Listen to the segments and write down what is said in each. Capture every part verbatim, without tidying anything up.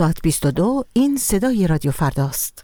ساعت بیست و دو این صدای رادیو فرداست.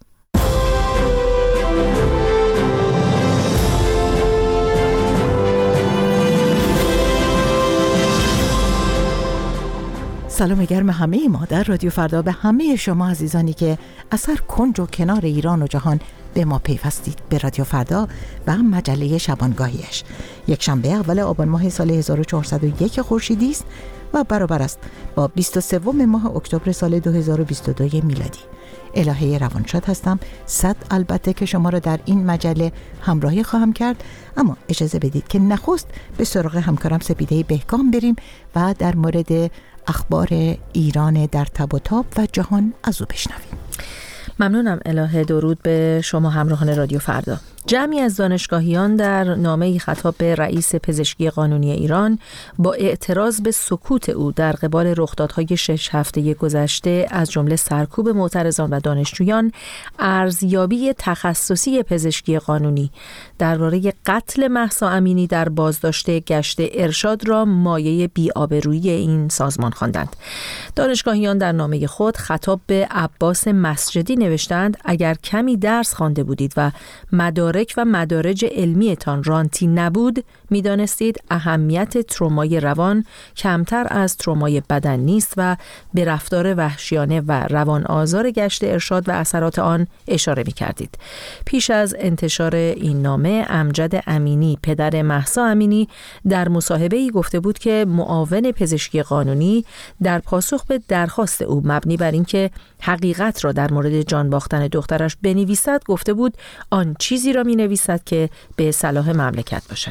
سلام گرم همه ما در رادیو فردا به همه شما عزیزانی که از هر کنج و کنار ایران و جهان به ما پیوستید به رادیو فردا و مجله شبانگاهیش. یک شنبه اول آبان ماه سال هزار و چهارصد و یک خورشیدی است و برابر است با بیست و سه ماه اکتبر سال دو هزار و بیست و دو میلادی. الهه روانشاد هستم. صد البته که شما را در این مجله همراهی خواهم کرد، اما اجازه بدید که نخست به سراغ همکارم سپیده بهکام بریم و در مورد اخبار ایران در تب و تاب و جهان از او بشنویم. ممنونم الهه. درود به شما همراهان رادیو فردا. جمعی از دانشگاهیان در نامه‌ای خطاب به رئیس پزشکی قانونی ایران با اعتراض به سکوت او در قبال رخدادهای شش هفته گذشته از جمله سرکوب معترضان و دانشجویان، ارزیابی تخصصی پزشکی قانونی درباره قتل مهسا امینی در بازداشت گشت ارشاد را مایه بی‌آبرویی این سازمان خواندند. دانشگاهیان در نامه خود خطاب به عباس مسجدی نوشتند: اگر کمی درس خوانده بودید و مدارک و مدارج علمیتان رانتی نبود، می‌دانستید اهمیت ترومای روان کمتر از ترومای بدن نیست و به رفتار وحشیانه و روان آزار گشت ارشاد و اثرات آن اشاره می‌کردید. پیش از انتشار این نامه، امجد امینی، پدر مهسا امینی، در مصاحبه‌ای گفته بود که معاون پزشکی قانونی در پاسخ به درخواست او مبنی بر اینکه حقیقت را در مورد جان باختن دخترش بنویسد، گفته بود آن چیزی را می نویسد که به صلاح مملکت باشد.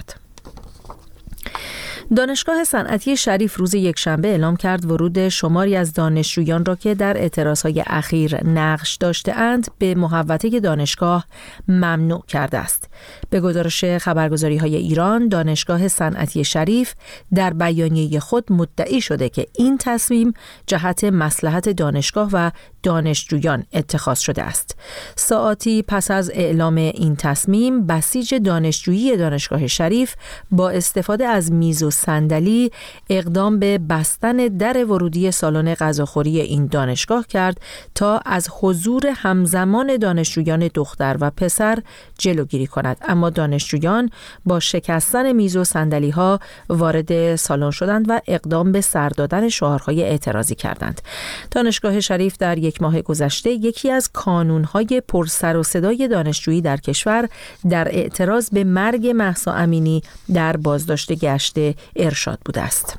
دانشگاه صنعتی شریف روز یکشنبه اعلام کرد ورود شماری از دانشجویان را که در اعتراضهای اخیر نقش داشته‌اند به محوطه دانشگاه ممنوع کرده است. به گزارش خبرگزاری‌های ایران، دانشگاه صنعتی شریف در بیانیه خود مدعی شده که این تصمیم جهت مصلحت دانشگاه و دانشجویان اتخاذ شده است. ساعاتی پس از اعلام این تصمیم، بسیج دانشجویی دانشگاه شریف با استفاده از میز و صندلی اقدام به بستن در ورودی سالن غذاخوری این دانشگاه کرد تا از حضور همزمان دانشجویان دختر و پسر جلوگیری کند، اما دانشجویان با شکستن میز و صندلی ها وارد سالن شدند و اقدام به سر دادن شعارهای اعتراضی کردند. دانشگاه شریف در یک ماه گذشته یکی از کانونهای پر سر و صدای دانشجویی در کشور در اعتراض به مرگ مهسا امینی در بازداشت گشت ارشاد بوده است.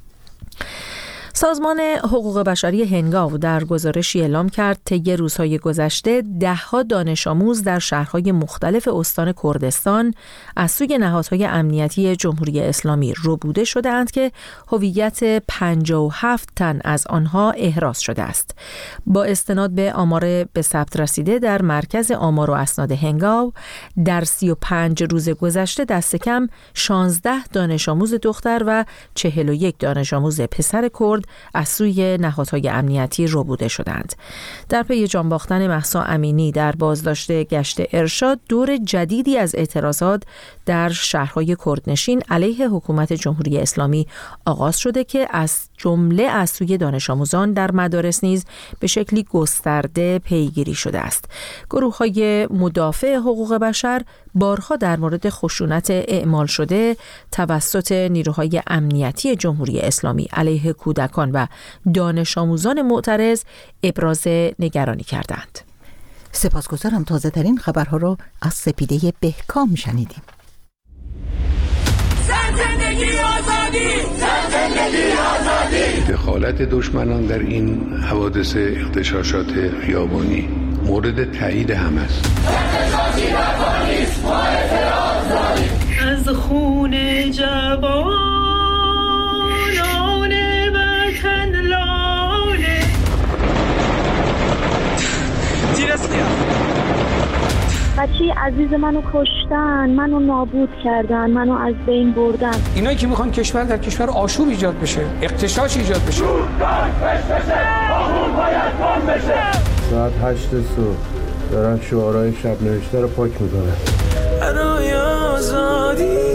سازمان حقوق بشری هنگاو در گزارشی اعلام کرد طی روزهای گذشته ده‌ها دانش آموز در شهرهای مختلف استان کردستان از سوی نهادهای امنیتی جمهوری اسلامی ربوده شده‌اند که هویت پنجاه و هفت تن از آنها احراز شده است. با استناد به آمار به ثبت رسیده در مرکز آمار و اسناد هنگاو، در سی و پنج روز گذشته دست کم شانزده دانش آموز دختر و چهل و یک دانش آموز پسر کرد از سوی نهادهای امنیتی ربوده شدند. در پی جان باختن مهسا امینی در بازداشت گشت ارشاد، دور جدیدی از اعتراضات در شهرهای کردنشین علیه حکومت جمهوری اسلامی آغاز شده که از جمله از سوی دانش آموزان در مدارس نیز به شکلی گسترده پیگیری شده است. گروه‌های مدافع حقوق بشر بارها در مورد خشونت اعمال شده توسط نیروهای امنیتی جمهوری اسلامی علیه کودکان و دانش آموزان معترض ابراز نگرانی کردند. سپاسگزارم. تازه ترین خبرها رو از سپیده بهکام شنیدیم. زندگی آزادی، زندگی آزادی. دخالت دشمنان در این حوادث اغتشاشات خیابانی مورد تایید هم است. اغتشاشی نکنیست، ما اعتراض داریم. از خون جوانان وطن لاله تیرسلیا بچه عزیز منو کشتن، منو نابود کردن، منو از بین بردن. اینایی که میخوان کشور در کشور آشوب ایجاد بشه، اغتشاش ایجاد بشه، ساعت هشت صبح دارن شعارهای شب نوشته رو پاک میکنن. برای آزادی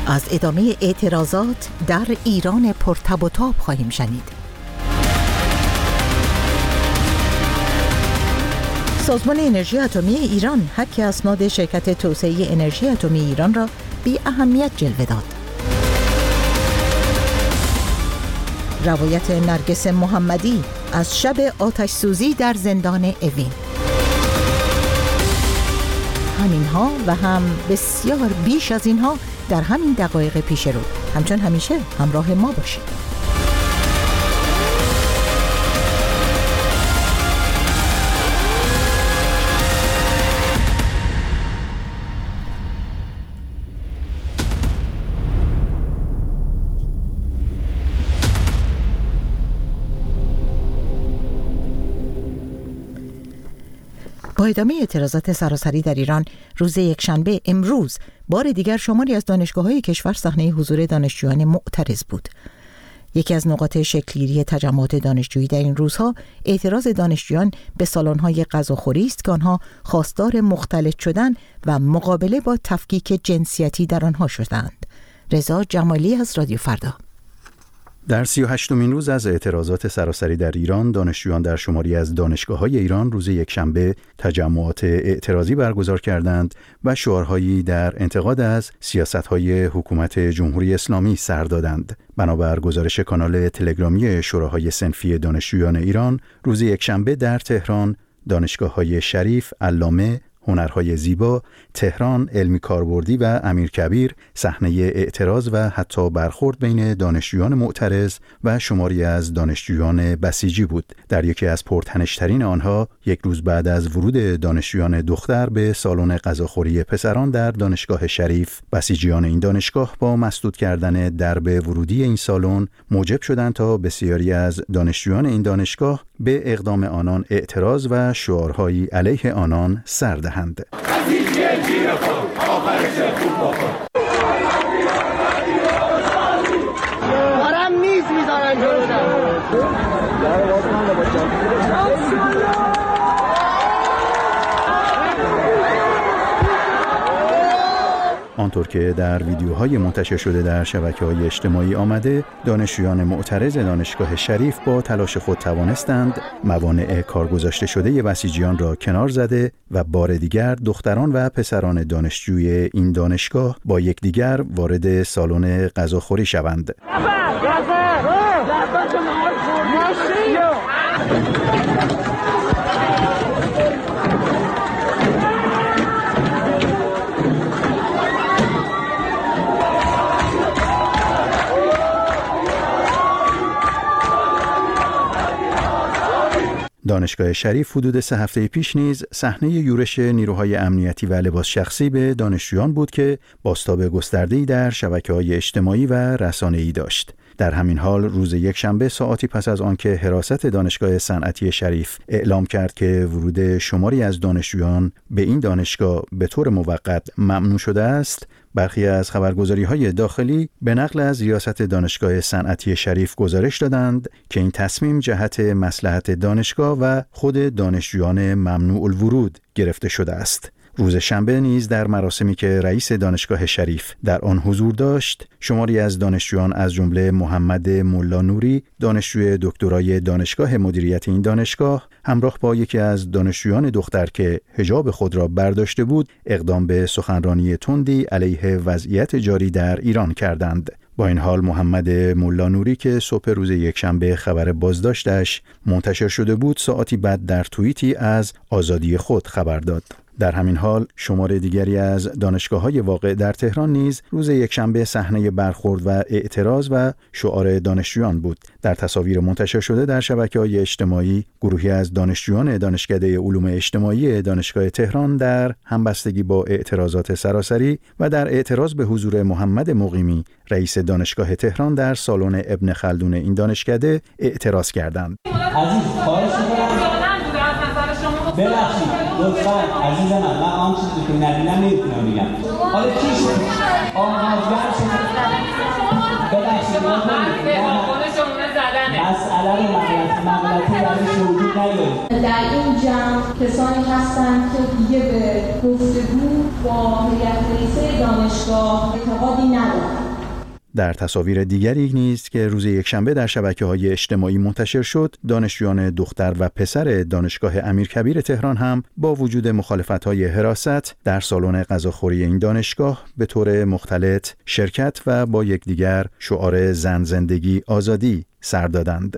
از ادامه اعتراضات در ایران پرتب و تاب خواهیم شنید. سازمان انرژی اتمی ایران حک اسناد شرکت توسعه انرژی اتمی ایران را بی اهمیت جلوه داد. روایت نرگس محمدی از شب آتش سوزی در زندان اوین. همینها و هم بسیار بیش از اینها در همین دقایق پیش رو. همچون همیشه همراه ما باشید. با ادامه اعتراضات سراسری در ایران، روز یکشنبه امروز بار دیگر شماری از دانشگاه‌های کشور صحنه حضور دانشجویان معترض بود. یکی از نقاط شکل‌گیری تجمعات دانشجویی در این روزها اعتراض دانشجویان به سالن‌های غذاخوری است که آنها خواستار مختلط شدن و مقابله با تفکیک جنسیتی در آنها شدند. رضا جمالی از رادیو فردا. در سی و هشتمین روز از اعتراضات سراسری در ایران، دانشجویان در شماری از دانشگاه‌های ایران روز یکشنبه تجمعات اعتراضی برگزار کردند و شعارهایی در انتقاد از سیاست‌های حکومت جمهوری اسلامی سر دادند. بنابر گزارش کانال تلگرامی شوراهای صنفی دانشجویان ایران، روز یکشنبه در تهران، دانشگاه‌های شریف، علامه، هنرهای زیبا، تهران، علمی کاربردی و امیرکبیر صحنه اعتراض و حتی برخورد بین دانشجویان معترض و شماری از دانشجویان بسیجی بود. در یکی از پرتنش‌ترین آنها، یک روز بعد از ورود دانشجویان دختر به سالن غذاخوری پسران در دانشگاه شریف، بسیجیان این دانشگاه با مسدود کردن درب ورودی این سالن موجب شدند تا بسیاری از دانشجویان این دانشگاه به اقدام آنان اعتراض و شعارهایی علیه آنان سر دهند. دارم میز میذارن آنطور که در ویدیوهای منتشر شده در شبکه‌های اجتماعی آمده، دانشجویان معترض دانشگاه شریف با تلاش خود توانستند موانع کار گذاشته شده بسیجیان را کنار زده و بار دیگر دختران و پسران دانشجوی این دانشگاه با یکدیگر وارد سالن غذاخوری شوند. دانشگاه شریف حدود سه هفته پیش نیز صحنه یورش نیروهای امنیتی و لباس شخصی به دانشجویان بود که بازتاب گسترده‌ای در شبکه‌های اجتماعی و رسانه‌ای داشت. در همین حال روز یکشنبه ساعتی پس از آنکه حراست دانشگاه صنعتی شریف اعلام کرد که ورود شماری از دانشجویان به این دانشگاه به طور موقت ممنوع شده است، برخی از خبرگزاری‌های داخلی به نقل از ریاست دانشگاه صنعتی شریف گزارش دادند که این تصمیم جهت مصلحت دانشگاه و خود دانشجویان ممنوع الورود گرفته شده است. روز شنبه نیز در مراسمی که رئیس دانشگاه شریف در آن حضور داشت، شماری از دانشجویان از جمله محمد ملا نوری، دانشجوی دکترای دانشگاه مدیریت این دانشگاه، همراه با یکی از دانشجویان دختر که حجاب خود را برداشته بود، اقدام به سخنرانی تندی علیه وضعیت جاری در ایران کردند. با این حال محمد ملا نوری که صبح روز یکشنبه خبر بازداشتش منتشر شده بود، ساعتی بعد در توییتی از آزادی خود خبر داد. در همین حال شمار دیگری از دانشگاه‌های واقع در تهران نیز روز یکشنبه صحنه برخورد و اعتراض و شعار دانشجویان بود. در تصاویر منتشر شده در شبکه‌های اجتماعی، گروهی از دانشجویان دانشکده علوم اجتماعی دانشگاه تهران در همبستگی با اعتراضات سراسری و در اعتراض به حضور محمد مقیمی، رئیس دانشگاه تهران در سالن ابن خلدون این دانشکده اعتراض کردند. عزیز خواهش می‌کنم ببخشید لطفاً عزیز من من آن چیزی که نبینم نمیتونم بگم. حالا کی شد؟ آغازگر شد. ببخشید مسئله رو مغلطه برای شهودی نیارید. در این جمع کسانی هستند که دیگه به گفتگو با هیئت رئیسه دانشگاه اعتقادی ندارند. در تصاویر دیگری نیز که روز یکشنبه در شبکه‌های اجتماعی منتشر شد، دانشجویان دختر و پسر دانشگاه امیرکبیر تهران هم با وجود مخالفت‌های حراست در سالن غذاخوری این دانشگاه به طور مختلط شرکت و با یکدیگر شعار زن زندگی آزادی سر دادند.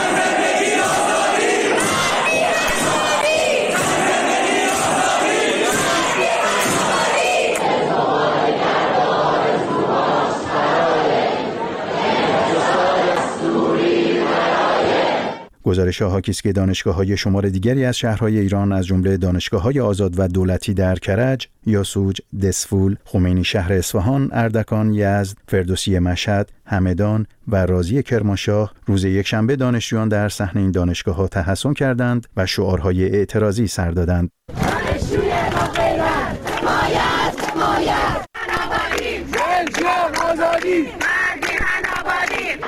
گزارش‌ها حاکی است که دانشگاه‌های شمار دیگری از شهرهای ایران از جمله دانشگاه‌های آزاد و دولتی در کرج، یاسوج، دسفول، خمینی شهر اصفهان، اردکان، یزد، فردوسی مشهد، همدان و رازی کرمانشاه روز یکشنبه دانشجویان در صحن این دانشگاه‌ها تحسن کردند و شعارهای اعتراضی سر دادند. دانشجوی با غیرت، باید، باید، آبادی، جنگ آزادی، مرگی من آبادی.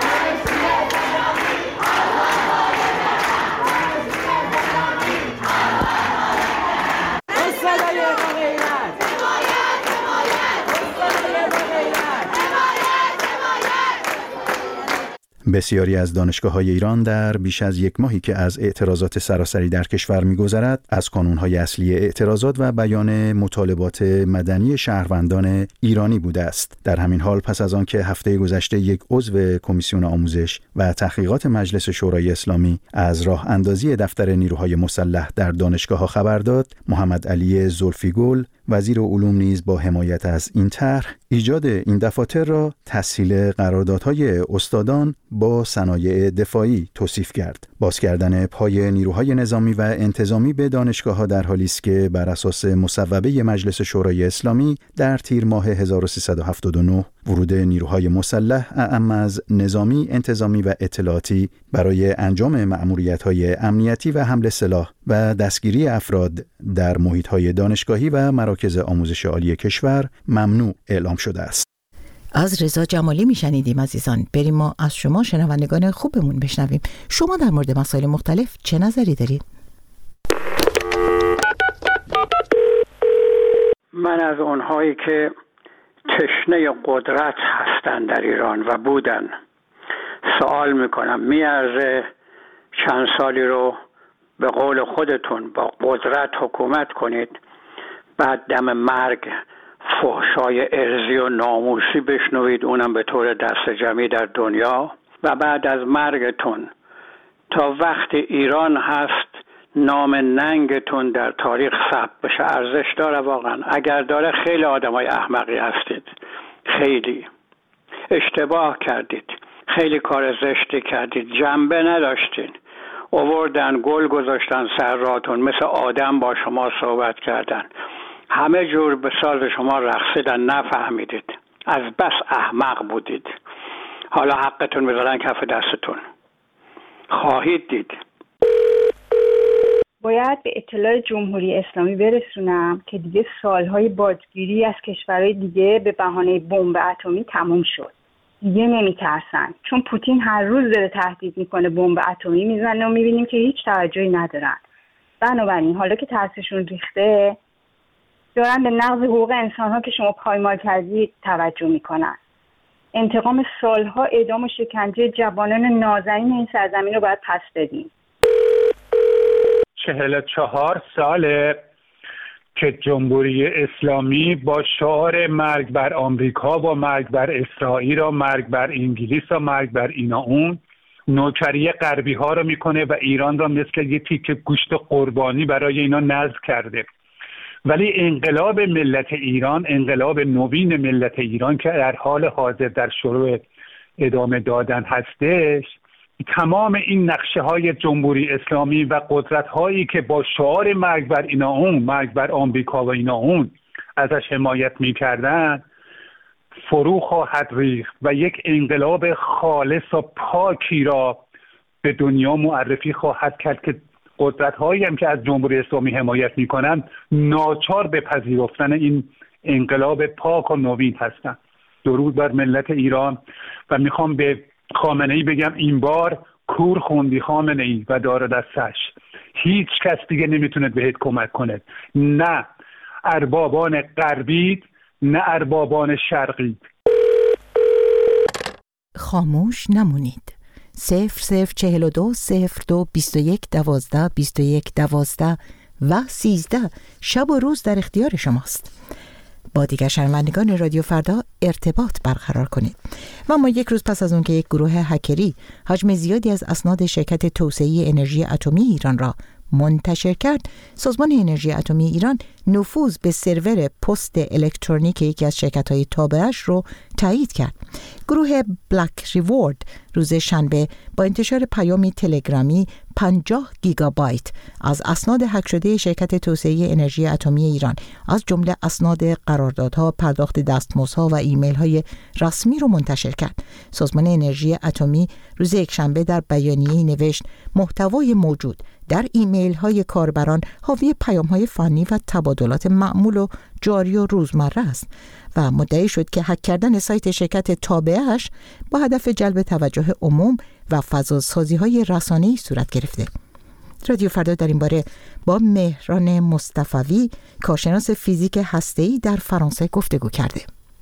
بسیاری از دانشگاه‌های ایران در بیش از یک ماهی که از اعتراضات سراسری در کشور می‌گذرد، از کانون‌های اصلی اعتراضات و بیان مطالبات مدنی شهروندان ایرانی بوده است. در همین حال پس از آن که هفته گذشته یک عضو کمیسیون آموزش و تحقیقات مجلس شورای اسلامی از راه اندازی دفتر نیروهای مسلح در دانشگاه‌ها خبر داد، محمد علی زلفیگل وزیر علوم نیز با حمایت از این طرح ایجاد این دفاتر را تسهیل قراردادهای استادان با صنایع دفاعی توصیف کرد. باز کردن پای نیروهای نظامی و انتظامی به دانشگاه‌ها در حالی است که بر اساس مصوبه مجلس شورای اسلامی در تیر ماه هزار و سیصد و هفتاد و نه ورود نیروهای مسلح اعم از نظامی، انتظامی و اطلاعاتی برای انجام مأموریت‌های امنیتی و حمل سلاح و دستگیری افراد در محیط‌های دانشگاهی و مراکز آموزش عالی کشور ممنوع اعلام شده است. از رضا جمالی میشنیدیم عزیزان. بریم ما از شما شنوندگان خوبمون بشنویم. شما در مورد مسائل مختلف چه نظری دارید؟ من از اونهایی که تشنه قدرت هستن در ایران و بودن سوال میکنم، میارزه چند سالی رو به قول خودتون با قدرت حکومت کنید، بعد دم مرگ فحشای ارضی و ناموسی بشنوید، اونم به طور دست جمعی در دنیا، و بعد از مرگتون تا وقت ایران هست نام ننگتون در تاریخ ثبت بشه؟ ارزش داره واقعا؟ اگر داره خیلی آدمای احمقی هستید، خیلی اشتباه کردید، خیلی کار زشتی کردید، جنبه نداشتین، آوردن گل گذاشتن سر راهتون، مثل آدم با شما صحبت کردن، همه جور به ساز شما رقصیدن، نفهمیدید، از بس احمق بودید. حالا حقتون بذارن کف دستتون، خواهید دید. باید به اطلاع جمهوری اسلامی برسونم که دیگه سالهای بازگیری از کشورهای دیگه به بهانه بمب اتمی تموم شد. دیگه نمیترسن، چون پوتین هر روز داره تهدید میکنه بمب اتمی میزنه و میبینیم که هیچ توجهی ندارن. بنابراین حالا که ترسشون ریخته، دارن به نقض حقوق انسان‌ها که شما پایمال کردید توجه میکنن. انتقام سالها اعدام و شکنجه جوانان نازنین این سرزمین رو باید پس بدیم. چهل و چهار ساله که جمهوری اسلامی با شعار مرگ بر آمریکا و مرگ بر اسرائیل و مرگ بر انگلیس و مرگ بر اینا اون نوکری غربی ها رو میکنه و ایران را مثل یه تیکه گوشت قربانی برای اینا نذر کرده. ولی انقلاب ملت ایران، انقلاب نوین ملت ایران که در حال حاضر در شروع ادامه دادن هستش، تمام این نقشه های جمهوری اسلامی و قدرت هایی که با شعار مرگ بر اینا اون، مرگ بر آمریکا و اینا اون ازش حمایت میکردن فرو خواهد ریخت و یک انقلاب خالص و پاکی را به دنیا معرفی خواهد کرد که قدرت هایی هم که از جمهوری اسلامی حمایت میکنن ناچار به پذیرفتن این انقلاب پاک و نوین هستن. درود بر ملت ایران. و میخوام به خامنه‌ای بگم این بار کور خوندی خامنه‌ای و دار دستش، هیچ کس دیگه نمیتونه بهت کمک کنه، نه اربابان غربی نه اربابان شرقی. خاموش نمونید. صفر صفر چهل و دو صفر دو بیست و یک دوازده بیست و یک دوازده و سیزده شب و روز در اختیار شماست. با دیگر شنوندگان رادیو فردا ارتباط برقرار کنید. و ما یک روز پس از اون که یک گروه هکری حجم زیادی از اسناد شرکت توسعه انرژی اتمی ایران را منتشر کرد، سازمان انرژی اتمی ایران نفوذ به سرور پست الکترونیک یکی از شرکت‌های تابعش رو تایید کرد. گروه بلک ریوارد روز شنبه با انتشار پیامی تلگرامی پنجاه گیگابایت از اسناد هک شده شرکت توسعه انرژی اتمی ایران از جمله اسناد قراردادها، پرداخت دستمزدها و ایمیل‌های رسمی رو منتشر کرد. سازمان انرژی اتمی روز یکشنبه در بیانیه‌ای نوشت محتوای موجود در ایمیل‌های کاربران حاوی پیام‌های فنی و تبادلات معمول و جاری و روزمره است و مدعی شد که هک کردن سایت شرکت تابعش با هدف جلب توجه عموم و فضاسازی‌های رسانه‌ای صورت گرفته. رادیو فردا در این باره با مهران مصطفوی، کارشناس فیزیک هسته‌ای در فرانسه گفتگو کرده.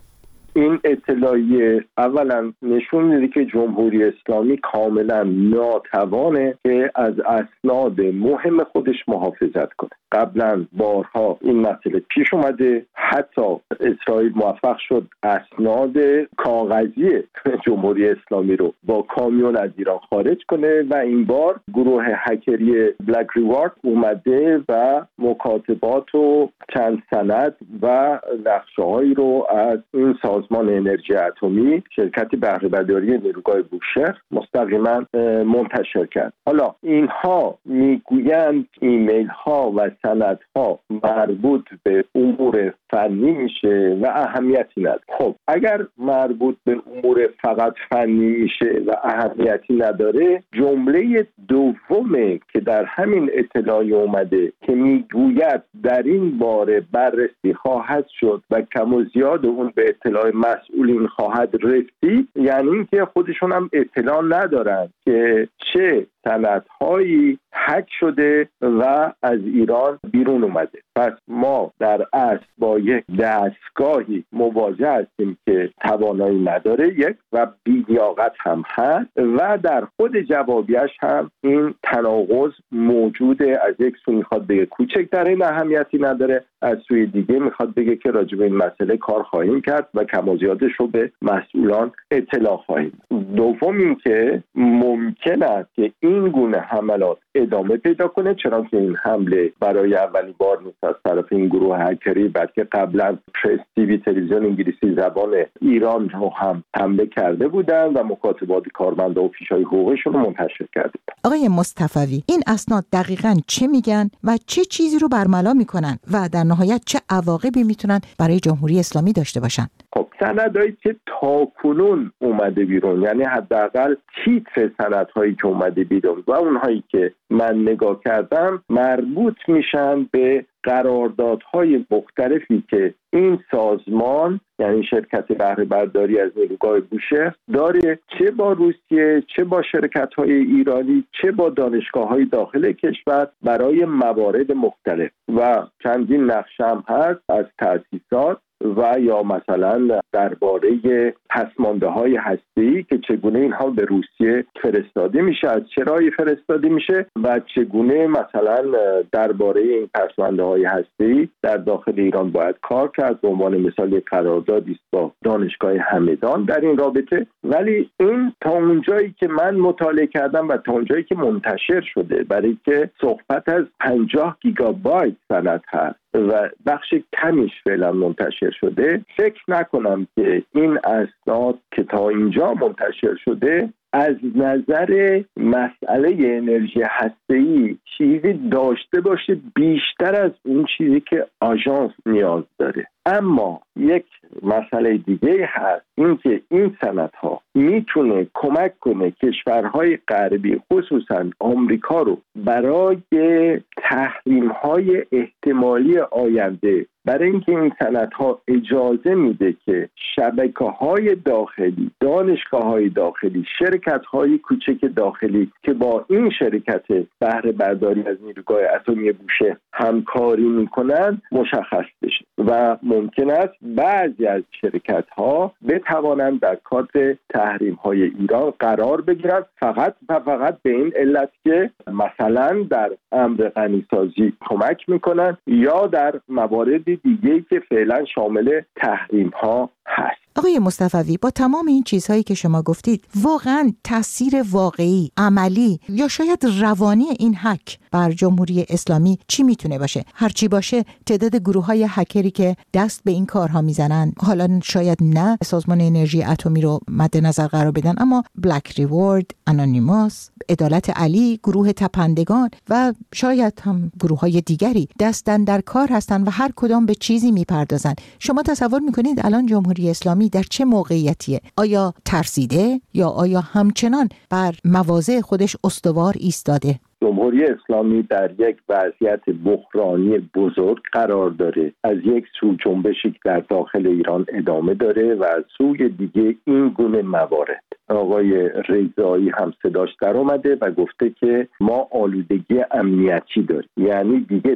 این اطلاعیه اولا نشون میده که جمهوری اسلامی کاملا ناتوانه که از اسناد مهم خودش محافظت کنه. قبلا بارها این مسئله پیش اومده، حتی اسرائیل موفق شد اسناد کاغذی جمهوری اسلامی رو با کامیون از ایران خارج کنه و این بار گروه هکری بلک ریوارد اومده و مکاتبات و چند سند و نقشه‌هایی رو از این سازمان انرژی اتمی شرکت بهره برداری نیروگاه بوشهر مستقیما منتشر کرد. حالا اینها میگویند ایمیل ها و سندها مربوط به امور فنی میشه و اهمیتی نداره. خب اگر مربوط به امور فقط فنی میشه و اهمیتی نداره، جمله دومه که در همین اطلاعیه اومده که میگوید در این باره بررسی خواهد شد و کم و زیاد اون به اطلاع مسئولین خواهد رسید، یعنی اینکه خودشون هم اطلاع ندارن که چه سندهایی هک شده و از ایران بیرون اومده. پس ما در اصل با یک دستگاهی مواجه هستیم که توانایی نداره یک و بی‌لیاقت هم هست و در خود جوابیش هم این تناقض موجوده. از یک سو میخواد بگه کوچک در این اهمیتی نداره، از سوی دیگه میخواد بگه که راجع به این مسئله کار خواهیم کرد و کم و زیادش رو به مسئولان اطلاع خواهیم. دوم این که ممکن است که این گونه حملات ادامه پیدا کنه، چرا که این حمله برای اولین بار نیست از طرف این گروه هکری، بلکه قبلا پرس تیوی تلویزیون انگلیسی زبان ایران رو هم حمله کرده بودن و مکاتبات کارمندا و فیش‌های حقوقیشون رو منتشر کرده. آقای مصطفوی، این اسناد دقیقاً چه میگن و چه چیزی رو برملا میکنن و در نهایت چه عواقبی میتونن برای جمهوری اسلامی داشته باشن؟ خب سندهایی که تاکنون اومده بیرون، یعنی حداقل تیتر سندهایی که اومده بیرون و اونهایی که من نگاه کردم مربوط میشن به قراردادهای مختلفی که این سازمان یعنی شرکت بهره برداری از نیروگاه بوشهر داره، چه با روسیه، چه با شرکت‌های ایرانی، چه با دانشگاه‌های داخل کشور برای موارد مختلف و چندین نقشه هم هست از تأسیسات و یا مثلا درباره پسمانده‌های هسته‌ای که چگونه اینها به روسیه فرستاده میشه، از چه راهی فرستاده میشه و چگونه مثلا درباره این پسمانده‌های هسته‌ای در داخل ایران باید کار کرد. به عنوان مثال یک قراردادی است با دانشگاه همدان در این رابطه. ولی این تا اونجایی که من مطالعه کردم و تا اونجایی که منتشر شده، برای که صحبت از پنجاه گیگابایت سند هست و بخش کمیش فعلا منتشر شده، فکر نکنم که این اسناد که تا اینجا منتشر شده از نظر مسئله انرژی هسته‌ای چیزی داشته باشه بیشتر از اون چیزی که آژانس نیاز داره. اما یک مسئله دیگه هست، این که این سندها میتونه کمک کنه کشورهای غربی خصوصا آمریکا رو برای تحریم‌های احتمالی آینده برای اینکه این سندها اجازه میده که شبکه‌های داخلی، دانشگاه‌های داخلی، شرکت‌های کوچک داخلی که با این شرکت بهره برداری از نیروگاه اتمی بوشهر همکاری میکنند مشخص بشه و ممکن است بعضی از شرکت‌ها بتوانند در کادر تحریم‌های ایران قرار بگیرند، فقط و فقط به این علت که مثلا در امر غنیسازی کمک میکنند یا در موارد دیگه‌ای که فعلا شامل تحریم‌ها هست. آقای مصطفوی، با تمام این چیزهایی که شما گفتید، واقعا تاثیر واقعی، عملی یا شاید روانی این هک بر جمهوری اسلامی چی میتونه باشه؟ هرچی باشه تعداد گروه‌های هکری که دست به این کارها میزنن، حالا شاید نه سازمان انرژی اتمی رو مد نظر قرار بدن، اما بلک ریوارد، انونیموس، عدالت علی، گروه تپندگان و شاید هم گروه‌های دیگری دستن در کار هستن و هر کدام به چیزی میپردازن. شما تصور میکنید الان جمهوری اسلامی در چه موقعیتیه؟ آیا ترسیده یا آیا همچنان بر مواضع خودش استوار ایستاده؟ جمهوری اسلامی در یک وضعیت بحرانی بزرگ قرار داره. از یک سو جنبشی در داخل ایران ادامه داره و از سوی دیگه این گونه موارد. آقای رضایی هم صداش در اومده و گفته که ما آلودگی امنیتی داریم، یعنی دیگه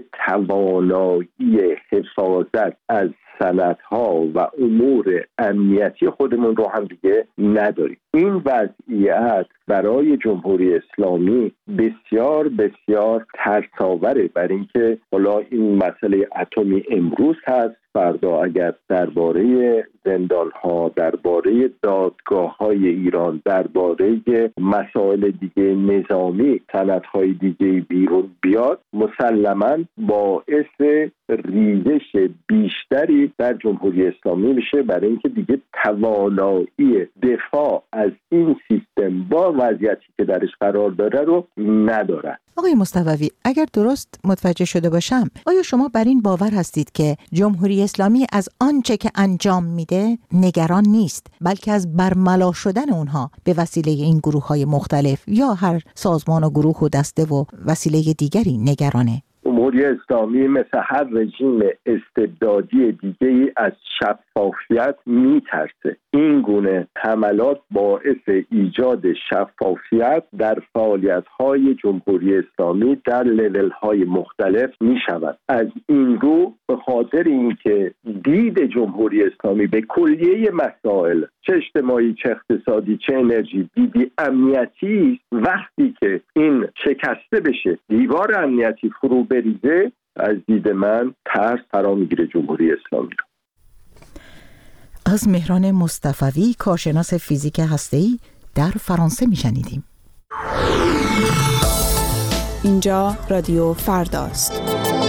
توانایی حفاظت از سندها و امور امنیتی خودمون رو هم دیگه نداریم. این وضعیت برای جمهوری اسلامی بسیار بسیار ترساوره، برای اینکه حالا این مسئله اتمی امروز هست، فردا اگر درباره زندان‌ها، درباره دادگاه‌های ایران، درباره مسائل دیگه نظامی، سندهای دیگه بیرون بیاد، مسلماً باعث ریزش بیشتری در جمهوری اسلامی میشه، برای اینکه دیگه توانایی دفاع از این سیستم با وضعیتی که درش قرار داره رو نداره. آقای مصطفوی، اگر درست متوجه شده باشم، آیا شما بر این باور هستید که جمهوری اسلامی از آنچه که انجام میده نگران نیست، بلکه از برملا شدن اونها به وسیله این گروه‌های مختلف یا هر سازمان و گروه و دسته و وسیله دیگری نگرانه؟ جمهوری اسلامی مثل هر رژیم استبدادی دیگه‌ای از شفافیت میترسه. این گونه حملات باعث ایجاد شفافیت در فعالیت‌های جمهوری اسلامی در لول‌های مختلف میشود. از این رو به خاطر اینکه دید جمهوری اسلامی به کلیه مسائل، چه اجتماعی، چه اقتصادی، چه انرژی، دیدی امنیتی، وقتی که این شکسته بشه، دیوار امنیتی فرو بریزه، از دید من ترس فرا میگیره جمهوری اسلامی رو. از مهران مصطفوی، کارشناس فیزیک هسته‌ای، در فرانسه میشنیدیم. اینجا رادیو فرداست.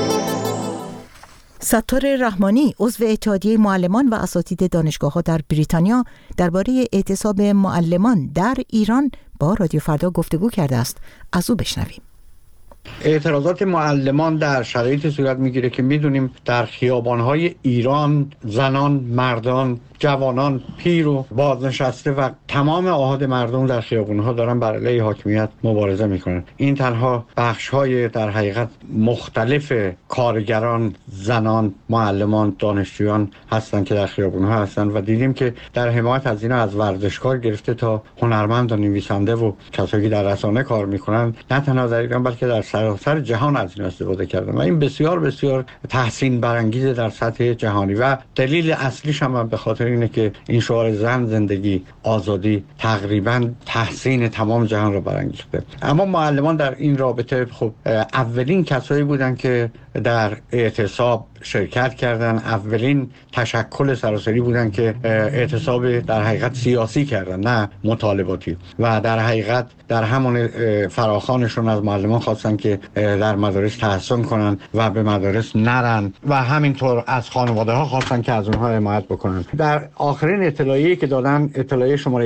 ستار رحمانی، عضو اتحادیه معلمان و اساتید دانشگاه‌ها در بریتانیا، درباره اعتصاب معلمان در ایران با رادیو فردا گفتگو کرده است. از او بشنویم. اعتراضات معلمان در شرایطی صورت میگیره که میدونیم در خیابان‌های ایران زنان، مردان، جوانان، پیر و بازنشسته و تمام احاد مردم در خیابان‌ها دارن بر علیه حاکمیت مبارزه میکنن. این تنها بخش‌های در حقیقت مختلف کارگران، زنان، معلمان، دانشجویان هستن که در خیابان‌ها هستن و دیدیم که در حمایت از اینا از ورزشکار گرفته تا هنرمند و نویسنده و کسایی که در رسانه کار میکنن، نه تنها در ایران بلکه در سراسر جهان از این استفاده کردن و این بسیار بسیار تحسین برانگیزه در سطح جهانی و دلیل اصلیش هم به خاطر اینه که این شعار زن، زندگی، آزادی تقریبا تحسین تمام جهان رو برانگیخته. اما معلمان در این رابطه خب اولین کسایی بودن که در اعتصاب شرکت کردن، اولین تشکل سراسری بودن که اعتصاب در حقیقت سیاسی کردن، نه مطالباتی، و در حقیقت در همون فراخوانشون از معلمان خواستن که در مدارس تحصیل کنن و به مدارس نرن و همینطور از خانواده ها خواستن که از اونها حمایت بکنن. در آخرین اطلاعیه‌ای که دادن، اطلاعیه شماره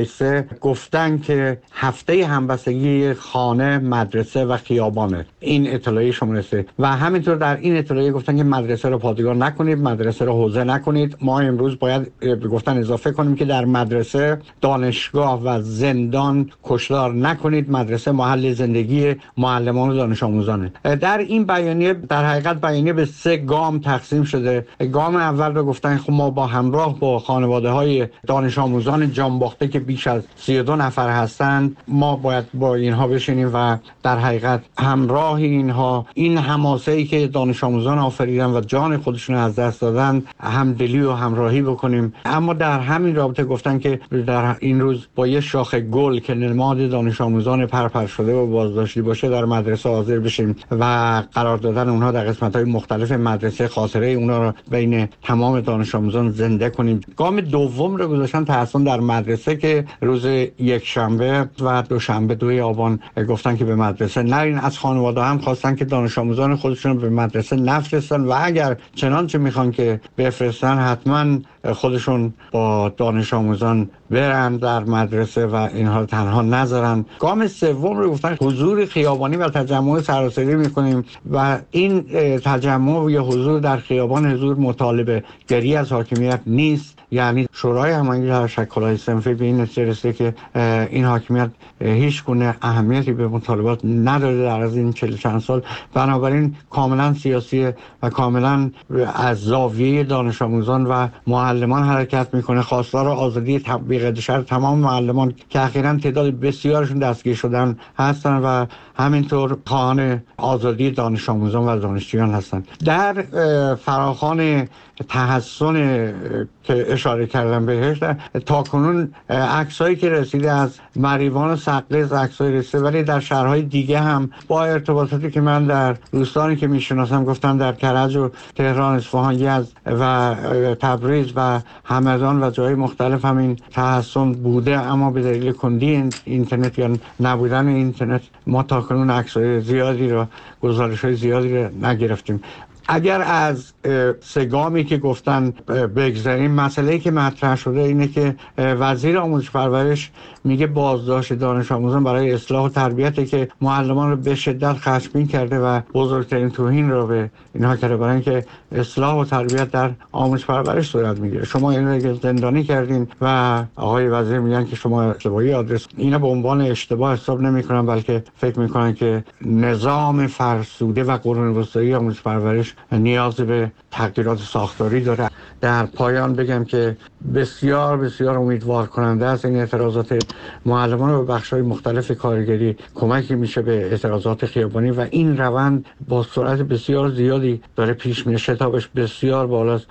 شماره سه گفتن که هفته همبستگی خانه، مدرسه و خیابانه. این اطلاعیه شماره سه. و همینطور در این اطلاعیه گفتن که مدرسه رو پادگان نکنید، مدرسه رو حوزه نکنید. ما امروز باید گفتن اضافه کنیم که در مدرسه، دانشگاه و زندان کشتار نکنید. مدرسه محل زندگی معلمان و دانش آموزانه. در این بیانیه در حقیقت بیانیه به سه گام تقسیم شده. گام اول رو گفتن خب ما با همراه با خانواده‌های دانش آموزان جانباخته که بیش از سی و دو نفر هستند، ما باید با اینها بشینیم و در حقیقت همراه اینها این حماسه‌ای که دانش آموزان آفریدن و جان خودشون از دست دادن همدلی و همراهی بکنیم. اما در همین رابطه گفتن که در این روز با یه شاخه گل که نماد دانش آموزان پرپر شده و بازداشتی باشه در مدرسه حاضر بشیم و قرار دادن اونها در قسمت‌های مختلف مدرسه، خاطره اونها رو بین تمام دانش آموزان زنده کنیم. گام دوم رو گذاشتن تحسن در مدرسه که روز یک شنبه و دوشنبه دوی آبان گفتن که به مدرسه نرین. از خانواده هم خواستن که دانش آموزان خودشون به مدرسه نفرستن و اگر چنانچه میخوان که بفرستن حتما خودشون با دانش آموزان برن در مدرسه و اینها تنها نذارن. گام سوم رو گفتن حضور خیابانی و تجمع سراسری میکنیم و این تجمع یا حضور در خیابان حضور مطالبه گری از حاکمیت نیست. یعنی شورای هماهنگی در شکل‌های صنفی به این نتیجه رسیده که این حاکمیت هیچ گونه اهمیتی به مطالبات نداره در از این چهل چند سال، بنابراین کاملا سیاسیه و کاملا از زاویه دانش آموزان و معلمان حرکت میکنه. خواستار آزادی تطبیق شرط تمام معلمان که اخیراً تعداد بسیارشون دستگیر شدن هستن و همینطور خواهان آزادی دانش آموزان و دانشجویان هستند. در فراخوان تحسن که اشاره کردم بهش، تا کنون عکسایی که رسیده از مریوان و سقز عکسای رسیده، ولی در شهرهای دیگه هم با ارتباطاتی که من در روستانی که میشناسم گفتم در کرج و تهران، اصفهان، یزد و تبریز و همدان و جای مختلف همین تحسن بوده، اما به دلیل کندی اینترنت یا نبودن اینترنت ما تا کنون عکسای زیادی را گزارش‌های زیادی را نگرفتیم. اگر از سگامی که گفتن بگذاریم، مسئله‌ای که مطرح شده اینه که وزیر آموزش پرورش میگه بازداشت دانش آموزان برای اصلاح و تربیتی که معلمان رو به شدت خشمگین کرده و بزرگترین توهین رو به اینها کرده، برای اینکه اصلاح و تربیت در آموزش پرورش صورت میگیره. شما این رو زندانی کردین و آقای وزیر میگن که شما اشتباهی آدرس. اینا به عنوان اشتباه حساب نمی‌کنن، بلکه فکر می‌کنن که نظام فرسوده و قرون وسطایی آموزش پرورش نیاز به تغییرات ساختاری داره. در پایان بگم که بسیار بسیار امیدوار کننده است این اعتراضات معلمان و بخش‌های مختلف کارگری کمکی میشه به اعتراضات خیابانی و این روند با سرعت بسیار زیادی داره پیش میره، شتابش بسیار بالاست.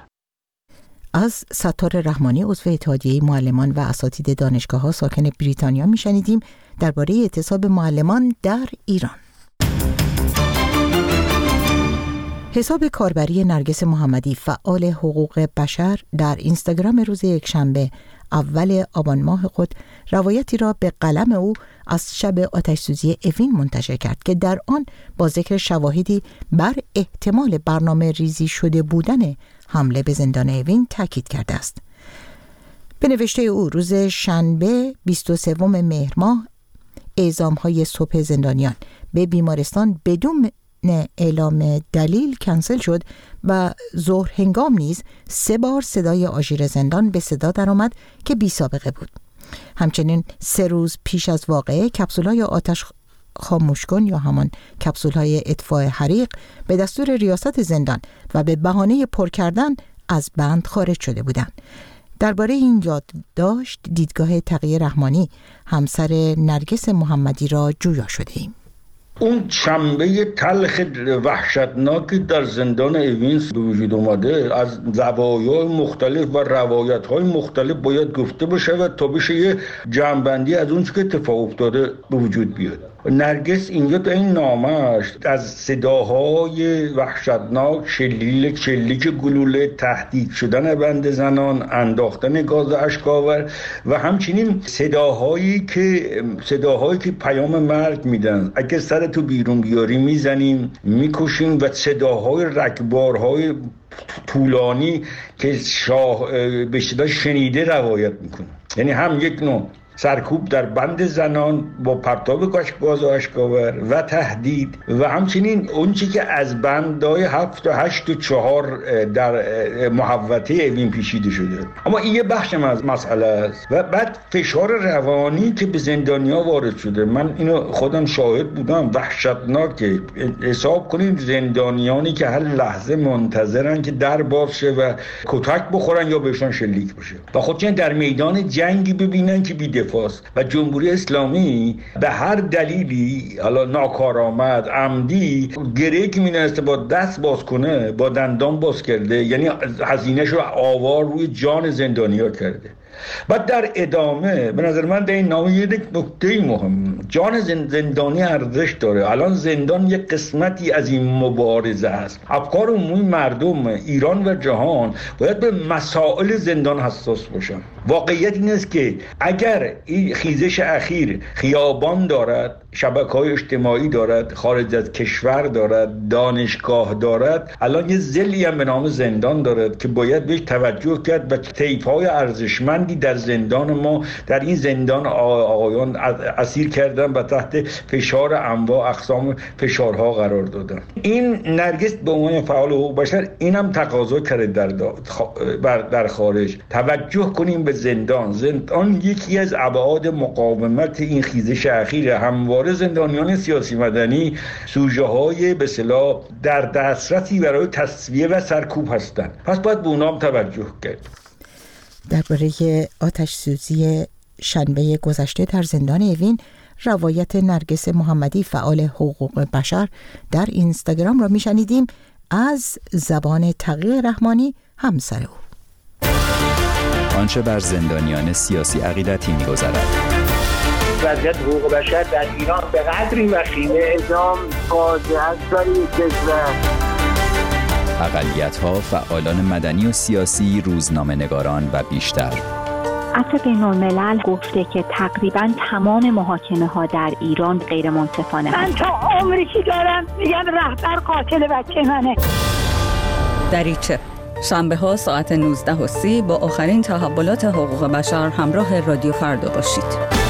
از ستار رحمانی عضو اتحادیه معلمان و اساتید دانشگاه‌ها ساکن بریتانیا میشنیدیم درباره اعتصاب معلمان در ایران. حساب کاربری نرگس محمدی فعال حقوق بشر در اینستاگرام روز یکشنبه اول آبان ماه خود روایتی را به قلم او از شب آتش‌سوزی اوین منتشر کرد که در آن با ذکر شواهدی بر احتمال برنامه ریزی شده بودن حمله به زندان اوین تاکید کرده است. به نوشته او روز شنبه بیست و سوم مهر ماه اعزام‌های صبح زندانیان به بیمارستان بدون اعلام دلیل کنسل شد و ظهر هنگام نیز سه بار صدای آژیر زندان به صدا درآمد که بی سابقه بود. همچنین سه روز پیش از واقعه کپسول‌های آتش خاموش کن یا همان کپسول‌های اطفاء حریق به دستور ریاست زندان و به بهانه پر کردن از بند خارج شده بودند. درباره این یادداشت دیدگاه تقی رحمانی همسر نرگس محمدی را جویا شده ایم. اون شنبه تلخ وحشتناکی در زندان اوینز به وجود اومده از زوایای مختلف و روایت‌های مختلف باید گفته بشه و تا بشه یه جمع‌بندی از اون چیزی که اتفاق افتاده به وجود بیاد. نرگس اینجا تا این نامش از صداهای وحشتناک، شلیک شلیک گلوله، تهدید شدن بند زنان، انداختن گاز اشک‌آور و همچنین صداهایی که صداهایی که پیام مرگ میدن، اگه سر تو بیرون بیاری میزنیم، میکشیم، و صداهای رگبارهای طولانی که شاه به شدت شنیده روایت میکنه. یعنی هم یک نوع سرکوب در بند زنان با پرتاب کاشک‌باز و اشکاور و تهدید و همچنین اون چی که از بندهای هفت و هشت و چهار در محوطه اوین پیچیده شده. اما این یه بخش از مسئله است و بعد فشار روانی که به زندانیا وارد شده. من اینو خودم شاهد بودم، وحشتناکه. حساب کنید زندانیانی که هر لحظه منتظرن که در باز شه و کتک بخورن یا بهشون شلیک بشه و خودشون در میدان جنگی ببینن که بی‌دفاع است و جمهوری اسلامی به هر دلیلی، حالا ناکارآمد، عمدی، گره که می‌نویسه با دست باز کنه با دندان باز کرده، یعنی هزینه‌ش رو آوار روی جان زندانی‌ها کرده. بعد در ادامه به نظر من در این نامه یک نکته مهم، جان زندانی ارزش داره. الان زندان یک قسمتی از این مبارزه است. افکار عمومی مردم ایران و جهان باید به مسائل زندان حساس باشن. واقعیت این است که اگر این خیزش اخیر خیابان دارد، شبکه‌های اجتماعی دارد، خارج از کشور دارد، دانشگاه دارد، الان یه ضلعی هم به نام زندان دارد که باید بهش توجه کرد و طیف‌های ارزشمندی در زندان ما، در این زندان آقایان اسیر کردن و تحت فشار انواع اقسام فشارها قرار دادن. این نرگس به عنوان فعال حقوق بشر اینم تقاضا کرده در در خارج توجه کنیم به زندان. زندان یکی از ابعاد مقاومت این خیزش اخیر. همواره زندانیان سیاسی مدنی سوژه های به اصطلاح در دسترسی برای تصفیه و سرکوب هستند، پس باید به اونها توجه کرد. درباره آتش سوزی شنبه گذشته در زندان اوین، روایت نرگس محمدی فعال حقوق بشر در اینستاگرام را میشنیدیم از زبان تقی رحمانی، همسر او. آنچه بر زندانیان سیاسی عقیدتی می‌گذرد. وضعیت حقوق بشر در ایران به قدری وخیمه، اعدام واضح است برای کشور. اقلیت‌ها، فعالان مدنی و سیاسی، روزنامه‌نگاران و بیشتر. عفو بین‌الملل گفته که تقریباً تمام محاکمه‌ها در ایران غیر منصفانه. من تا عمری که دارم میگم رهبر قاتل بچه منه. دریچه شنبه ها ساعت نوزده و سی با آخرین تحولات حقوق بشر همراه رادیو فردا باشید.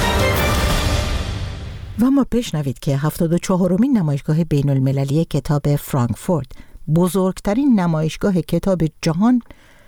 و ما بشنوید که هفتاد و چهارمین نمایشگاه بین المللی کتاب فرانکفورت، بزرگترین نمایشگاه کتاب جهان،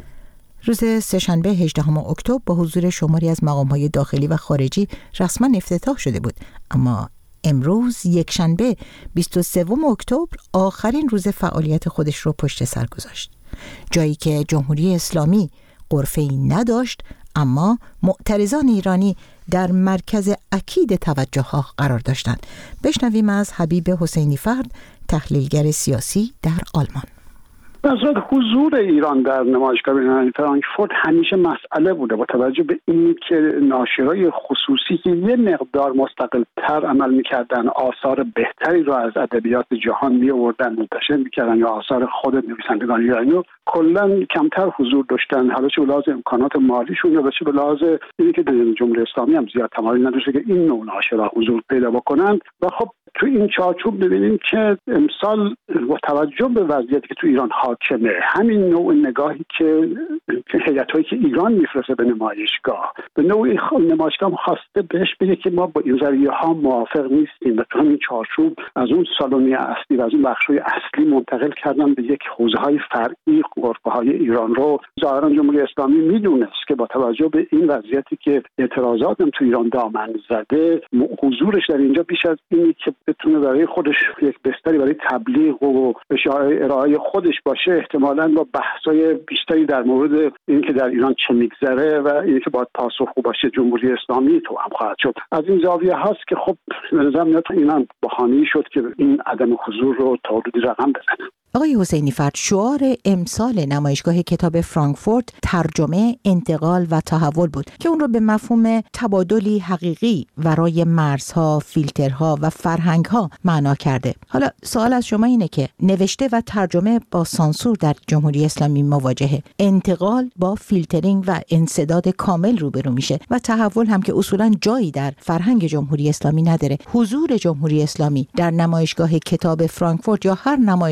روز سه‌شنبه هجدهم اکتبر با حضور شماری از مقام‌های داخلی و خارجی رسما افتتاح شده بود. اما امروز یک شنبه بیست و سوم اکتبر آخرین روز فعالیت خودش رو پشت سر گذاشت. جایی که جمهوری اسلامی غرفه‌ای نداشت، اما معترضان ایرانی در مرکز اکید توجه ها قرار داشتند. بشنویم از حبیب حسینی فرد، تحلیلگر سیاسی در آلمان. مثلا حضور ایران در نمایشگاه بین‌المللی فرانکفورت همیشه مسئله بوده، با توجه به این که ناشرای خصوصی که یه مقدار مستقل‌تر عمل می‌کردن، آثار بهتری رو از ادبیات جهان می‌آوردن منتشر می‌کردن یا آثار خود نویسندگان ایرانی رو کلاً کمتر حضور داشتن، حالا چه به لحاظ امکانات مالیشون یا چه به لحاظ اینی که جمهوری اسلامی هم زیاد تمایل نداشته که این نوع ناشرا حضور پیدا بکنن. و خب تو این چارچوب ببینیم که امسال با توجه به وضعیتی که تو ایران حاکمه، همین نوع نگاهی که هیئت‌هایی که ایران میفرسته به نمایشگاه، به نوعی نمایشگاه خواسته بهش بگه که ما با این ذریعه‌ها موافق نیستیم و تو همین چارچوب از اون سالونی اصلی و از اون بخش‌های اصلی منتقل کردن به یک حوزه‌های فرعی غرفه‌های ایران رو. ظاهراً جمهوری اسلامی میدونست که با توجه به این وضعیتی که اعتراضات هم تو ایران دامن زده، حضورش در اینجا بیش از اینی که بتونه برای خودش یک بستری برای تبلیغ و ارائه خودش باشه، احتمالاً با بحث‌های بیشتری در مورد اینکه در ایران چه میگذره و اینکه باید پاسخگو باشه جمهوری اسلامی تو هم خواهد شد. از این زاویه هست که خب به نظر میاد اینا بهانه‌ای شد که این عدم حضور رو تا حدودی رقم بزنن. آقای حسینی فرد، شعار امسال نمایشگاه کتاب فرانکفورت ترجمه، انتقال و تحول بود که اون رو به مفهوم تبادلی حقیقی ورای مرزها، فیلترها و فرهنگها معنا کرده. حالا سوال از شما اینه که نوشته و ترجمه با سانسور در جمهوری اسلامی مواجهه، انتقال با فیلترینگ و انسداد کامل روبرو میشه و تحول هم که اصولاً جایی در فرهنگ جمهوری اسلامی نداره. حضور جمهوری اسلامی در نمایشگاه کتاب فرانکفورت یا هر نمایشگاه دیگه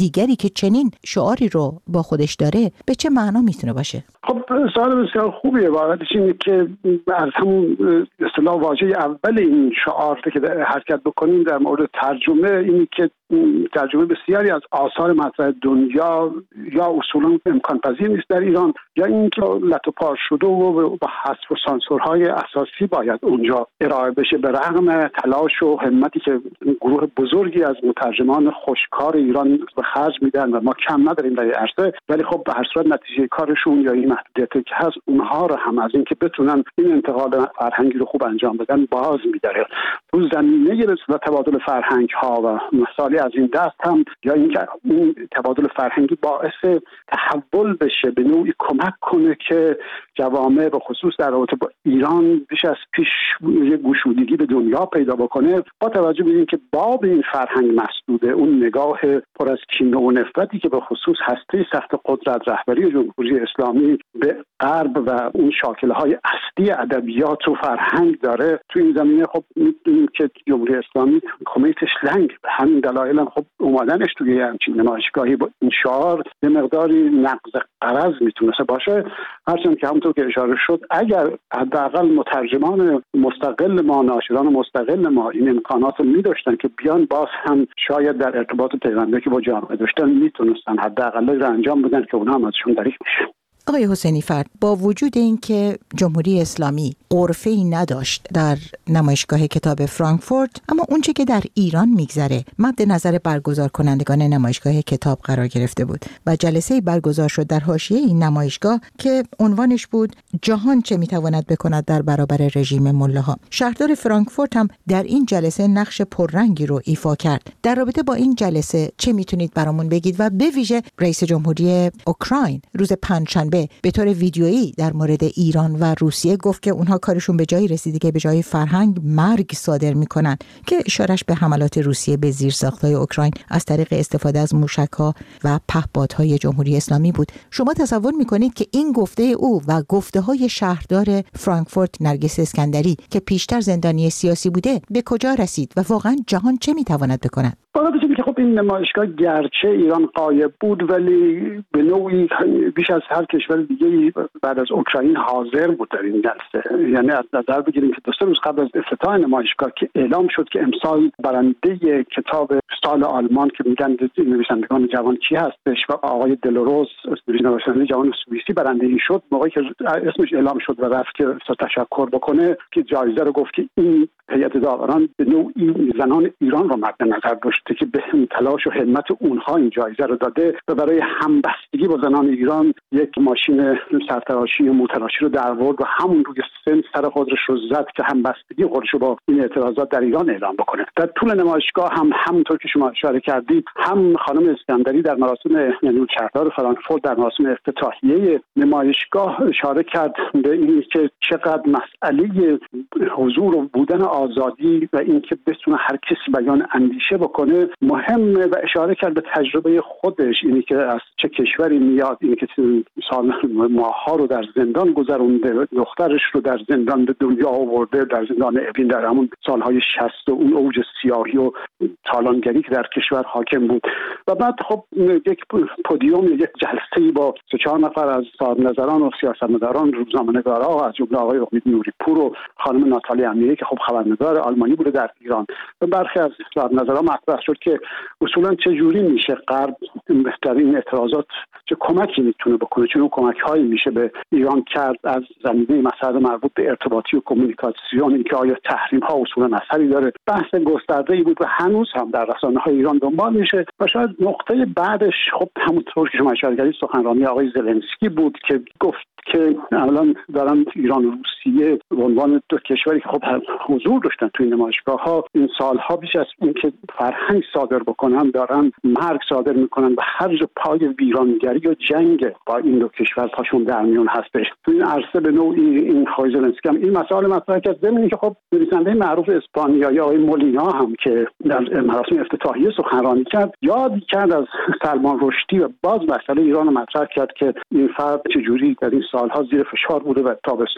دیگری که چنین شعاری رو با خودش داره به چه معنا میتونه باشه؟ خب سوال بسیار خوبیه. واقعیتش اینه که از همون اصطلاح واژه اول این شعار که حرکت بکنیم در مورد ترجمه، اینی که ترجمه بسیاری از آثار مطرح دنیا یا اصولا امکان پذیر نیست در ایران، یا اینکه لت و پار شده و با حذف و سانسورهای اساسی باید اونجا ارائه بشه، به رغم تلاش و همتی که گروه بزرگی از مترجمان خوشکار ایران به خرج میدن و ما کم نداریم در این عرصه. ولی خب به هر صورت نتیجه کارشون یا این محدودیتی که هست اونها رو هم از اینکه بتونن این انتقال فرهنگی رو خوب انجام بدن باز می‌داره. تو زمینه رسالت تبادل فرهنگ ها و مثالی از این دست هم، یا اینکه این تبادل فرهنگی باعث تحول بشه، به نوعی کمک کنه که جوامع به خصوص در رابطه با ایران بیش از پیش یه گشودگی به دنیا پیدا بکنه، با توجه به اینکه باب این فرهنگ مسدوده، اون نگاه پر از کینه و نفرتی که به خصوص هسته سخت قدرت رهبری جمهوری اسلامی به غرب و اون شاکله‌های اصلی ادبیات و فرهنگ داره، تو این زمینه خب می‌دونیم که جمهوری اسلامی کمیتش لنگ، به همین دلایل هم خب اومدنش توی همچین نمایشگاهی با این شعار به مقداری نقض غرض میتونه باشه. هرچند که همونطور که اشاره شد اگر حداقل مترجمان مستقل ما، ناشران مستقل ما این امکانات رو می‌داشتن که بیان، باز هم شاید در ارتباط پیوندی که با جامعه داشتن میتونستن حداقل رو انجام بدن که اونها هم ازشون دریغ میشه. آقای حسینی فرد، با وجود اینکه جمهوری اسلامی غرفه‌ای نداشت در نمایشگاه کتاب فرانکفورت، اما اونچه که در ایران میگذره مد نظر برگزار کنندگان نمایشگاه کتاب قرار گرفته بود و جلسه برگزار شد در حاشیه این نمایشگاه که عنوانش بود جهان چه میتواند بکند در برابر رژیم ملاها. شهردار فرانکفورت هم در این جلسه نقش پررنگی رو ایفا کرد. در رابطه با این جلسه چه میتونید برامون بگید؟ و به ویژه رئیس جمهوری اوکراین روز پنجشنبه به طور ویدیویی در مورد ایران و روسیه گفت که اونها کارشون به جایی رسیده که به جای فرهنگ مرگ صادر میکنن، که اشارش به حملات روسیه به زیرساخت‌های اوکراین از طریق استفاده از موشک‌ها و پهپادهای جمهوری اسلامی بود. شما تصور میکنید که این گفته او و گفته‌های شهردار فرانکفورت نرگس اسکندری که پیشتر زندانی سیاسی بوده به کجا رسید و واقعا جهان چه میتواند بکند؟ واقعا که خب این نمایشگاه گرچه ایران غایب بود ولی به نوعی بیش از هر کشور دیگه بعد از اوکراین حاضر بود در این جلسه. یعنی از نظر بگیریم که دو سه روز قبل از افتتاح نمایشگاه که اعلام شد که امسال برنده کتاب سال آلمان که میگن نویسندگان جوان کی هستش و آقای دلروز نویسنده جوان سوئیسی برنده این شد، موقعی که اسمش اعلام شد و رفت که تشکر بکنه که جایزه رو گفت که این هیئت داوران به نوعی زنان ایران رو مد نظر داشته که به تلاش و همت اونها این جایزه رو داده و برای همبستگی با زنان ایران یک ماشین سرتراشی و موتراشی رو در آورد و همون روی سن سر خودش رو زد که همبستگی خودش رو با این اعتراضات در ایران اعلام بکنه. در طول نمایشگاه هم همونطور که شما اشاره کردید، هم خانم اسکندری در مراسم یعنی شهردار فرانکفورت در مراسم افتتاحیه نمایشگاه اشاره کرد به این که چقدر مسئله حضور و بودن آزادی و اینکه بتونه هر کسی بیان اندیشه بکنه مهمه و اشاره کرد به تجربه خودش، اینی که از چه کشوری میاد، اینی که سال ماها رو در زندان گذرونده، دخترش رو در زندان به دنیا آورده، در زندان اوین در همون سالهای شصت و اون اوج سیاهی و تالانگری که در کشور حاکم بود. و بعد خب یک پودیوم، یک جلسه‌ای با سه چهار نفر از صاحب‌نظران و سیاستمداران، روزنامه‌نگارا، از جمله آقای امید نوری‌پور و خانم ناتالی امیری که خب خبرنگار آلمانی بوده در ایران، و برخی از صاحب‌نظران مطرح شد که اصولا چه جوری میشه غرب در این اعتراضات چه کمکی میتونه بکنه، چه کمک‌هایی میشه به ایران کرد از زمینه مسائل مربوط به ارتباطی و کمیونیکاسیون، اینکه آیا تحریم‌ها اصولا اثری داره. بحث گسترده‌ای بود و هنوز هم در رسانه‌های ایران دنبال میشه و شاید نقطه بعدش خب همونطور که شما اشاره کردید سخنرانی آقای زلنسکی بود که گفت که الان دارن ایران و روسیه به عنوان دو کشوری که خب حضور داشتن توی نمایشگاه‌ها این سالها بیش از اینکه فرهنگ صادر بکنن دارن مرگ صادر میکنن و هر جا پای ویرانگری و جنگ با این دو کشور پاشون در میون هستش. توی این عرصه به نوعی این آقای زلنسکی هم این مسائل مطرح کرد، ضمن که خب نویسنده معروف اسپانیایی آقای مولینا هم که در مراسم افتتاحیه سخنرانی کرد یاد کرد از سلمان رشدی و باز مسئله ایران رو مطرح کرد که این فرد چجوری در این سالها زیر فشار بوده و تابستون امسال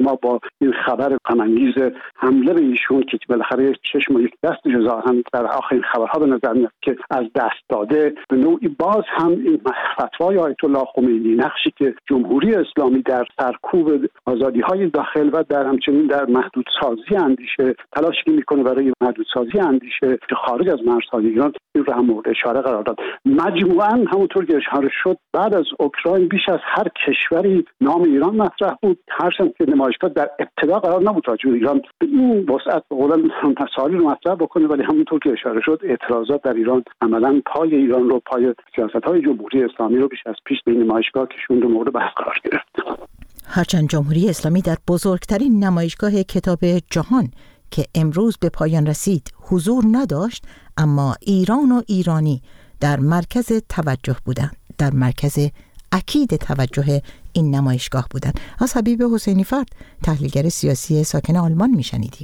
ما با این خبر غم‌انگیز حمله به ایشون که بالاخره یک چشم و یک دستش ظاهراً در آخرین خبرها به نظر میاد که از دست داده، به نوعی باز هم این فتوای آیت الله خمینی، نقشی که جمهوری اسلامی در سرکوب آزادی‌های داخل و در همچنین در محدودسازی اندیشه تلاشی که میکنه برای محدودسازی اندیشه که خارج از مرزهای ایران، این رو هم مورد اشاره قرار داد. مجموعاً همونطور که اشاره شد بعد از اوکراین بیش از هر کشوری نام ایران مطرح بود، هرچند که نمایشگاه در ابتدا قرار نبود راجع به ایران به این وسعت به قول مسائلی رو مطرح بکنه، ولی همونطور که اشاره شد اعتراضات در ایران عملاً پای ایران رو، پای سیاست‌های جمهوری اسلامی رو بیش از پیش به این نمایشگاه کشوند و مورد بحث قرار گرفت. هرچند جمهوری اسلامی در بزرگترین نمایشگاه کتاب جهان که امروز به پایان رسید حضور نداشت، اما ایران و ایرانی در مرکز توجه بودند، در مرکز اکید توجه این نمایشگاه بودند. از حبیب حسینی فرد، تحلیلگر سیاسی ساکن آلمان میشنیدیم.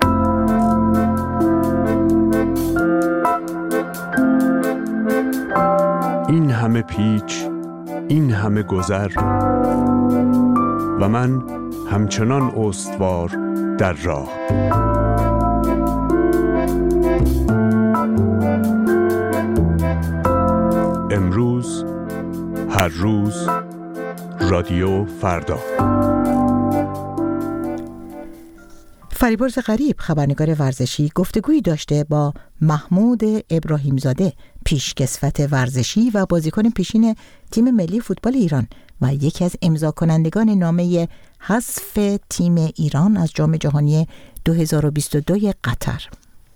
این همه پیچ، این همه گذر و من همچنان استوار در راه. امروز، هر روز، رادیو فردا. فریبرز غریب، خبرنگار ورزشی، گفتگویی داشته با محمود ابراهیمزاده، پیشکسوت ورزشی و بازیکن پیشین تیم ملی فوتبال ایران و یکی از امضا کنندگان نامه حذف تیم ایران از جام جهانی دو هزار و بیست و دو قطر.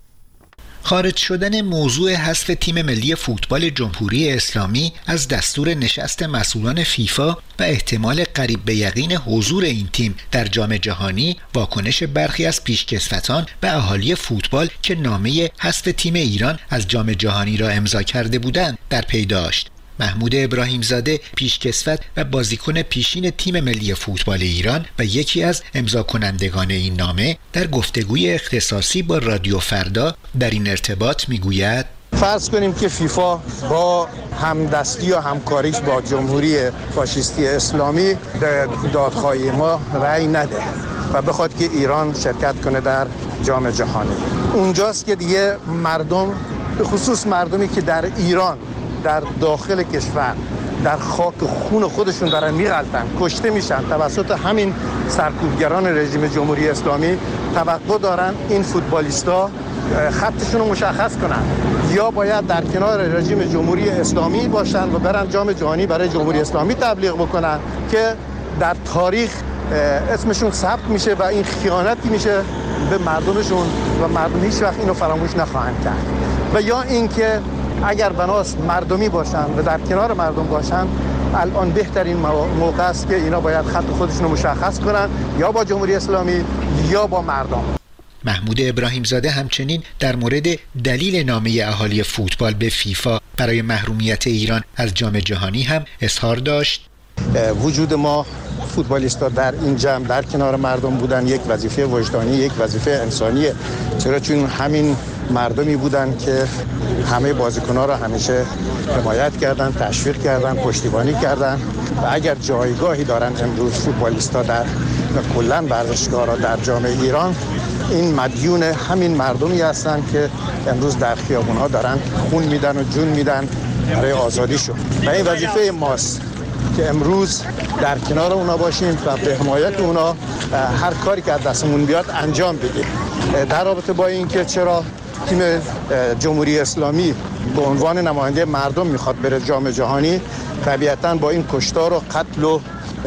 خارج شدن موضوع حذف تیم ملی فوتبال جمهوری اسلامی از دستور نشست مسئولان فیفا و احتمال قریب به یقین حضور این تیم در جام جهانی، واکنش برخی از پیشکسوتان و اهالی فوتبال که نامه حذف تیم ایران از جام جهانی را امضا کرده بودند در پی داشت. محمود ابراهیمزاده، پیشکسوت و بازیکن پیشین تیم ملی فوتبال ایران و یکی از امضا کنندگان این نامه، در گفتگوی اختصاصی با رادیو فردا در این ارتباط میگوید: فرض کنیم که فیفا با همدستی و همکاریش با جمهوری فاشیستی اسلامی در دادخواهی ما رأی نده و بخواد که ایران شرکت کنه در جام جهانی. اونجاست که دیگه مردم، به خصوص مردمی که در ایران، در داخل کشور، در خاک خون خودشون دارن میغلطن، کشته میشن توسط همین سرکوبگران رژیم جمهوری اسلامی، توقع دارن این فوتبالیستا خطشون رو مشخص کنن، یا باید در کنار رژیم جمهوری اسلامی باشن و برن جام جهانی برای جمهوری اسلامی تبلیغ بکنن که در تاریخ اسمشون ثبت میشه و این خیانتی میشه به مردمشون و مردم هیچ وقت اینو فراموش نخواهند کرد. و یا اینکه اگر بناس مردمی باشن و در کنار مردم باشن، الان بهترین موقع است که اینا باید خط خودشون رو مشخص کنن، یا با جمهوری اسلامی یا با مردم. محمود ابراهیمزاده همچنین در مورد دلیل نامه اهالی فوتبال به فیفا برای محرومیت ایران از جام جهانی هم اظهار داشت. وجود ما فوتبالیستا در این جمع در کنار مردم بودن یک وظیفه وجدانی، یک وظیفه انسانیه، چرا چون همین مردمی بودن که همه بازیکن‌ها را همیشه حمایت کردن، تشویق کردن، پشتیبانی کردن و اگر جایگاهی دارن امروز فوتبالیستا در کلاً ورزشکارا در جامعه ایران، این مدیون همین مردمی هستن که امروز در خیابون‌ها دارن خون میدن و جون میدن برای آزادیشون و این وظیفه ماست که امروز در کنار اونا باشیم و به حمایت اونا هر کاری که از دستمون بیاد انجام بدیم. در رابطه با این که چرا تیم جمهوری اسلامی به عنوان نماینده مردم میخواد بره جام جهانی، طبیعتاً با این کشتار و قتل و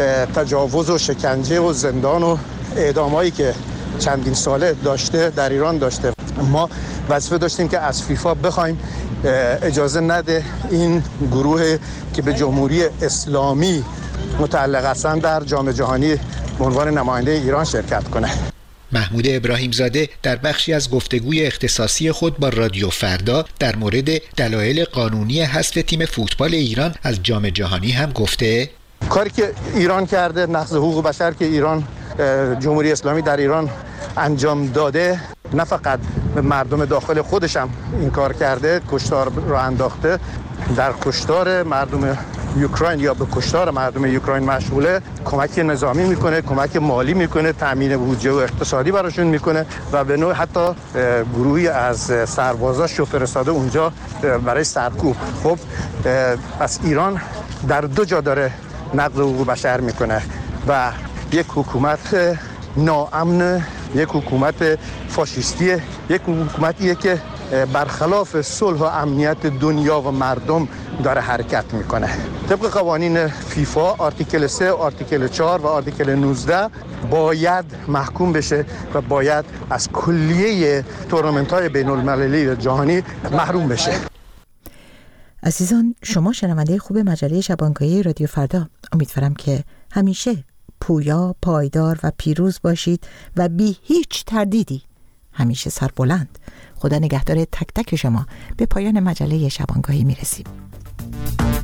تجاوز و شکنجه و زندان و اعدامایی که چندین ساله داشته در ایران داشته، ما وظیفه داشتیم که از فیفا بخوایم اجازه نده این گروه که به جمهوری اسلامی متعلق هستند در جام جهانی به عنوان نماینده ایران شرکت کنه. محمود ابراهیمزاده در بخشی از گفتگوی اختصاصی خود با رادیو فردا در مورد دلایل قانونی حذف تیم فوتبال ایران از جام جهانی هم گفته: کاری که ایران کرده، نقض حقوق بشر که ایران جمهوری اسلامی در ایران انجام داده، نه فقط به مردم داخل خودش هم این کار کرده، کشتار را انداخته، در کشتار مردم اوکراین یا به کشتار مردم اوکراین مشغوله، کمک نظامی میکنه، کمک مالی میکنه، تامین بودجه و اقتصادی براشون میکنه و به نوع حتی گروهی از سربازاش رو فرستاده اونجا برای سرکوب. خب پس ایران در دو جا داره نقض حقوق بشر میکنه و یک حکومت ناامن، یک حکومت فاشیستی، یک حکومتیه که برخلاف صلح و امنیت دنیا و مردم داره حرکت میکنه. طبق قوانین فیفا آرتیکل سه، آرتیکل چهار و آرتیکل نوزده باید محکوم بشه و باید از کلیه تورنمنت‌های بین‌المللی و جهانی محروم بشه. عزیزان، شما شنونده خوب مجله شبانگاهی رادیو فردا، امیدوارم که همیشه پویا، پایدار و پیروز باشید و بی هیچ تردیدی همیشه سربلند. خدا نگهدار تک تک شما. به پایان مجله شبانگاهی میرسیم.